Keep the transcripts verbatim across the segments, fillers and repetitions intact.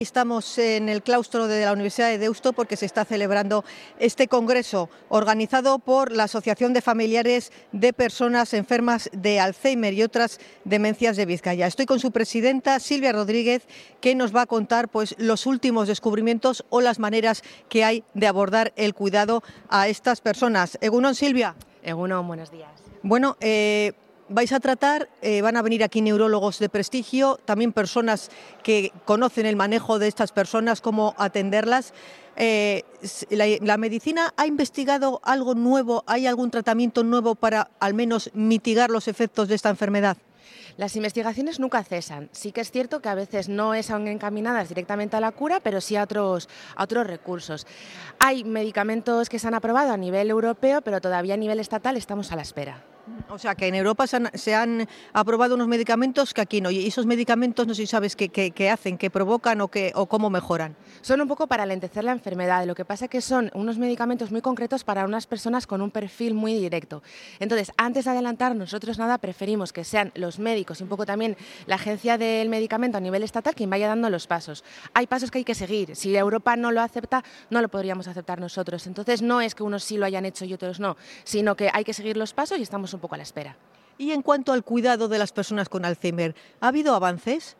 Estamos en el claustro de la Universidad de Deusto porque se está celebrando este congreso organizado por la Asociación de Familiares de Personas Enfermas de Alzheimer y otras demencias de Vizcaya. Estoy con su presidenta, Silvia Rodríguez, que nos va a contar pues, los últimos descubrimientos o las maneras que hay de abordar el cuidado a estas personas. Egunon, Silvia. Egunon, buenos días. Bueno, eh, vais a tratar, eh, van a venir aquí neurólogos de prestigio, también personas que conocen el manejo de estas personas, cómo atenderlas. Eh, la, ¿La medicina ha investigado algo nuevo? ¿Hay algún tratamiento nuevo para al menos mitigar los efectos de esta enfermedad? Las investigaciones nunca cesan. Sí que es cierto que a veces no están encaminadas directamente a la cura, pero sí a otros, a otros recursos. Hay medicamentos que se han aprobado a nivel europeo, pero todavía a nivel estatal estamos a la espera. O sea, que en Europa se han, se han aprobado unos medicamentos que aquí no. Y esos medicamentos no sé si sabes qué, qué, qué hacen, qué provocan o, qué, o cómo mejoran. Son un poco para alentecer la enfermedad. Lo que pasa es que son unos medicamentos muy concretos para unas personas con un perfil muy directo. Entonces, antes de adelantar, nosotros nada, preferimos que sean los médicos y un poco también la agencia del medicamento a nivel estatal quien vaya dando los pasos. Hay pasos que hay que seguir. Si Europa no lo acepta, no lo podríamos aceptar nosotros. Entonces, no es que unos sí lo hayan hecho y otros no, sino que hay que seguir los pasos y estamos un poco a la espera. Y en cuanto al cuidado de las personas con Alzheimer, ¿ha habido avances?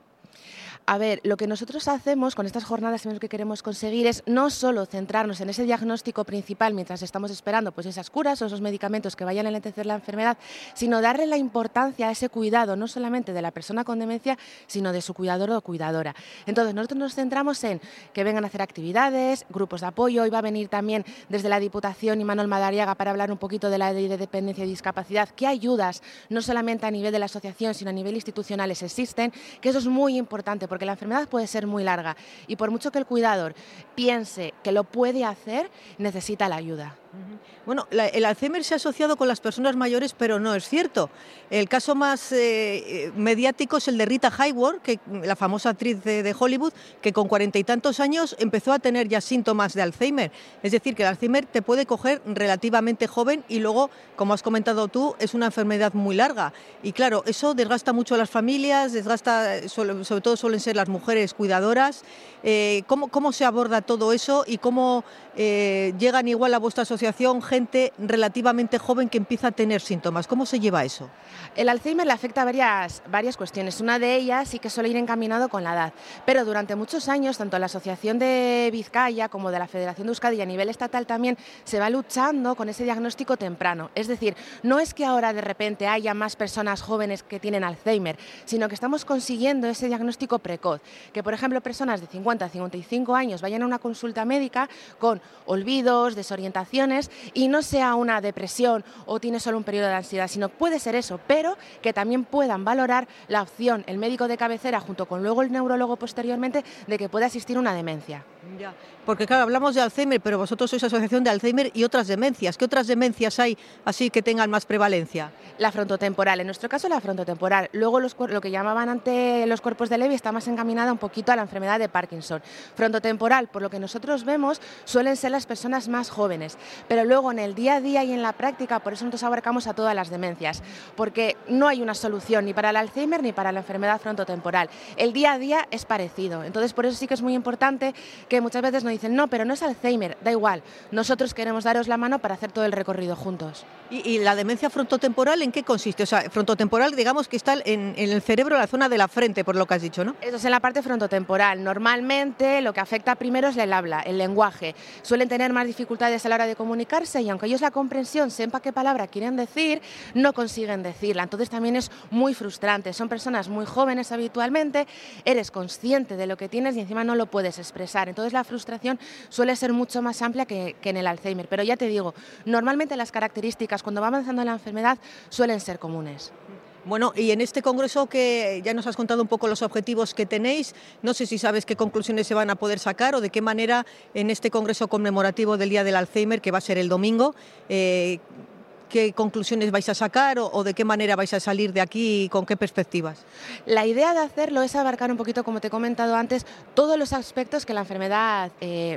A ver, lo que nosotros hacemos con estas jornadas, lo que queremos conseguir es no solo centrarnos en ese diagnóstico principal mientras estamos esperando pues esas curas o esos medicamentos que vayan a enlentecer la enfermedad, sino darle la importancia a ese cuidado, no solamente de la persona con demencia, sino de su cuidador o cuidadora. Entonces, nosotros nos centramos en que vengan a hacer actividades, grupos de apoyo. Hoy va a venir también desde la Diputación Imanol Madariaga para hablar un poquito de la ley de dependencia y discapacidad, qué ayudas, no solamente a nivel de la asociación, sino a nivel institucionales existen, que eso es muy importante, porque la enfermedad puede ser muy larga y por mucho que el cuidador piense que lo puede hacer, necesita la ayuda. Bueno, la, el Alzheimer se ha asociado con las personas mayores, pero no es cierto. El caso más eh, mediático es el de Rita Hayworth, que, la famosa actriz de, de Hollywood, que con cuarenta y tantos años empezó a tener ya síntomas de Alzheimer. Es decir, que el Alzheimer te puede coger relativamente joven y luego, como has comentado tú, es una enfermedad muy larga. Y claro, eso desgasta mucho a las familias, desgasta, sobre, sobre todo suelen ser las mujeres cuidadoras. Eh, ¿cómo, ¿Cómo se aborda todo eso y cómo eh, llegan igual a vuestra asociación gente relativamente joven que empieza a tener síntomas? ¿Cómo se lleva eso? El Alzheimer le afecta a varias, varias cuestiones. Una de ellas sí que suele ir encaminado con la edad, pero durante muchos años, tanto la Asociación de Vizcaya como de la Federación de Euskadi y a nivel estatal también se va luchando con ese diagnóstico temprano. Es decir, no es que ahora de repente haya más personas jóvenes que tienen Alzheimer, sino que estamos consiguiendo ese diagnóstico precoz. Que, por ejemplo, personas de cincuenta a cincuenta y cinco años vayan a una consulta médica con olvidos, desorientaciones y no sea una depresión o tiene solo un periodo de ansiedad, sino puede ser eso, pero que también puedan valorar la opción, el médico de cabecera junto con luego el neurólogo posteriormente, de que pueda existir una demencia. Ya, porque claro, hablamos de Alzheimer, pero vosotros sois asociación de Alzheimer y otras demencias. ¿Qué otras demencias hay así que tengan más prevalencia? La frontotemporal, en nuestro caso la frontotemporal. Luego los, lo que llamaban antes los cuerpos de Lewy está más encaminada un poquito a la enfermedad de Parkinson. Frontotemporal, por lo que nosotros vemos, suelen ser las personas más jóvenes, pero luego en el día a día y en la práctica, por eso nosotros abarcamos a todas las demencias, porque no hay una solución ni para el Alzheimer ni para la enfermedad frontotemporal. El día a día es parecido, entonces por eso sí que es muy importante que muchas veces nos dicen, no, pero no es Alzheimer, da igual, nosotros queremos daros la mano para hacer todo el recorrido juntos. ¿Y, y la demencia frontotemporal en qué consiste? O sea, frontotemporal, digamos que está en, en el cerebro, en la zona de la frente, por lo que has dicho, ¿no? Eso es en la parte frontotemporal. Normalmente lo que afecta primero es el habla, el lenguaje. Suelen tener más dificultades a la hora de comunicarse y aunque ellos la comprensión sepa qué palabra quieren decir, no consiguen decirla. Entonces también es muy frustrante. Son personas muy jóvenes habitualmente, eres consciente de lo que tienes y encima no lo puedes expresar. Entonces la frustración suele ser mucho más amplia que, que en el Alzheimer. Pero ya te digo, normalmente las características cuando va avanzando la enfermedad suelen ser comunes. Bueno, y en este congreso que ya nos has contado un poco los objetivos que tenéis, no sé si sabes qué conclusiones se van a poder sacar o de qué manera en este congreso conmemorativo del Día del Alzheimer, que va a ser el domingo, eh, qué conclusiones vais a sacar o, o de qué manera vais a salir de aquí y con qué perspectivas. La idea de hacerlo es abarcar un poquito, como te he comentado antes, todos los aspectos que la enfermedad eh,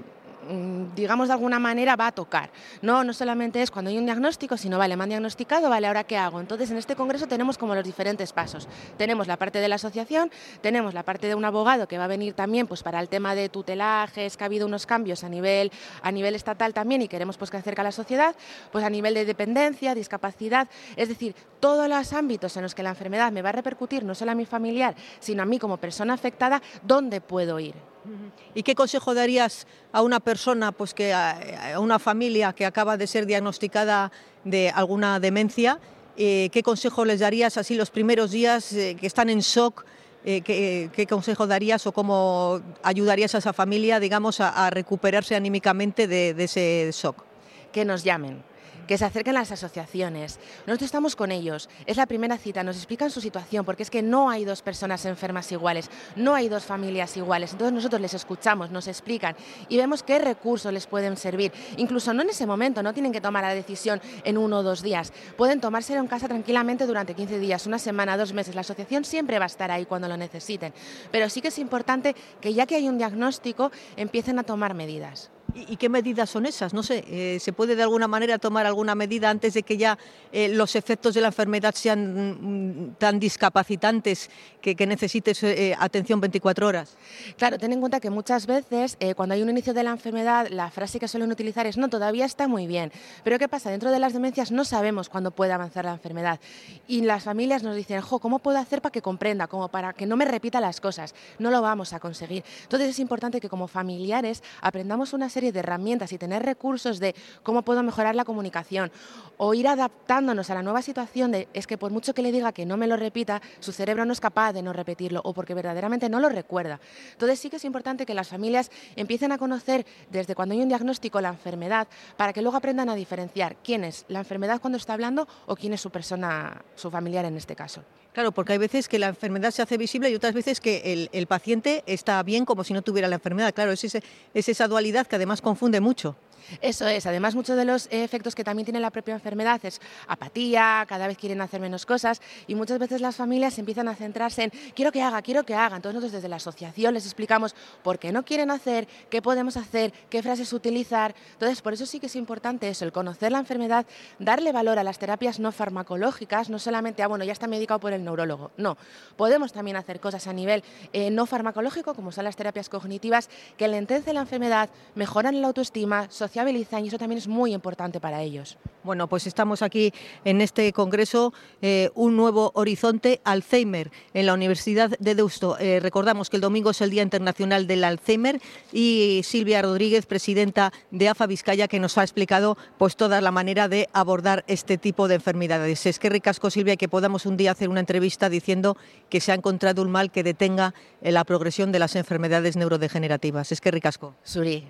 digamos de alguna manera, va a tocar. No, no solamente es cuando hay un diagnóstico, sino, vale, me han diagnosticado, vale, ¿ahora qué hago? Entonces, en este congreso tenemos como los diferentes pasos. Tenemos la parte de la asociación, tenemos la parte de un abogado que va a venir también pues, para el tema de tutelajes, que ha habido unos cambios a nivel, a nivel estatal también y queremos pues, que acerque a la sociedad, pues a nivel de dependencia, discapacidad, es decir, todos los ámbitos en los que la enfermedad me va a repercutir, no solo a mi familiar, sino a mí como persona afectada, ¿dónde puedo ir? ¿Y qué consejo darías a una persona, pues que a una familia que acaba de ser diagnosticada de alguna demencia? Eh, ¿Qué consejo les darías así los primeros días eh, que están en shock? Eh, ¿qué, ¿Qué consejo darías o cómo ayudarías a esa familia, digamos, a, a recuperarse anímicamente de, de ese shock? Que nos llamen, que se acerquen a las asociaciones. Nosotros estamos con ellos, es la primera cita, nos explican su situación, porque es que no hay dos personas enfermas iguales, no hay dos familias iguales, entonces nosotros les escuchamos, nos explican y vemos qué recursos les pueden servir. Incluso no en ese momento, no tienen que tomar la decisión en uno o dos días, pueden tomárselo en casa tranquilamente durante quince días, una semana, dos meses. La asociación siempre va a estar ahí cuando lo necesiten, pero sí que es importante que ya que hay un diagnóstico, empiecen a tomar medidas. ¿Y qué medidas son esas? No sé, eh, ¿se puede de alguna manera tomar alguna medida antes de que ya eh, los efectos de la enfermedad sean mm, tan discapacitantes que, que necesites eh, atención veinticuatro horas? Claro, ten en cuenta que muchas veces eh, cuando hay un inicio de la enfermedad, la frase que suelen utilizar es no, todavía está muy bien. Pero ¿qué pasa? Dentro de las demencias no sabemos cuándo puede avanzar la enfermedad. Y las familias nos dicen, jo, ¿cómo puedo hacer para que comprenda? Como para que no me repita las cosas. No lo vamos a conseguir. Entonces es importante que como familiares aprendamos una serie de herramientas y tener recursos de cómo puedo mejorar la comunicación o ir adaptándonos a la nueva situación de es que por mucho que le diga que no me lo repita, su cerebro no es capaz de no repetirlo o porque verdaderamente no lo recuerda. Entonces sí que es importante que las familias empiecen a conocer desde cuando hay un diagnóstico la enfermedad para que luego aprendan a diferenciar quién es la enfermedad cuando está hablando o quién es su persona, su familiar en este caso. Claro, porque hay veces que la enfermedad se hace visible y otras veces que el, el paciente está bien como si no tuviera la enfermedad. Claro, es, ese, es esa dualidad que además confunde mucho. Eso es, además muchos de los efectos que también tiene la propia enfermedad es apatía, cada vez quieren hacer menos cosas y muchas veces las familias empiezan a centrarse en quiero que haga, quiero que haga. Entonces nosotros desde la asociación les explicamos por qué no quieren hacer, qué podemos hacer, qué frases utilizar. Entonces por eso sí que es importante eso, el conocer la enfermedad, darle valor a las terapias no farmacológicas, no solamente, ah, bueno, ya está medicado por el neurólogo. No, podemos también hacer cosas a nivel eh, no farmacológico, como son las terapias cognitivas, que lentecen la enfermedad, mejoran la autoestima, socializan y eso también es muy importante para ellos. Bueno, pues estamos aquí en este congreso, eh, un nuevo horizonte Alzheimer en la Universidad de Deusto. Eh, recordamos que el domingo es el Día Internacional del Alzheimer y Silvia Rodríguez, presidenta de A F A Vizcaya, que nos ha explicado pues toda la manera de abordar este tipo de enfermedades. Es que ricasco, Silvia, que podamos un día hacer una entrevista diciendo que se ha encontrado un mal que detenga la progresión de las enfermedades neurodegenerativas. Es que ricasco. Suri.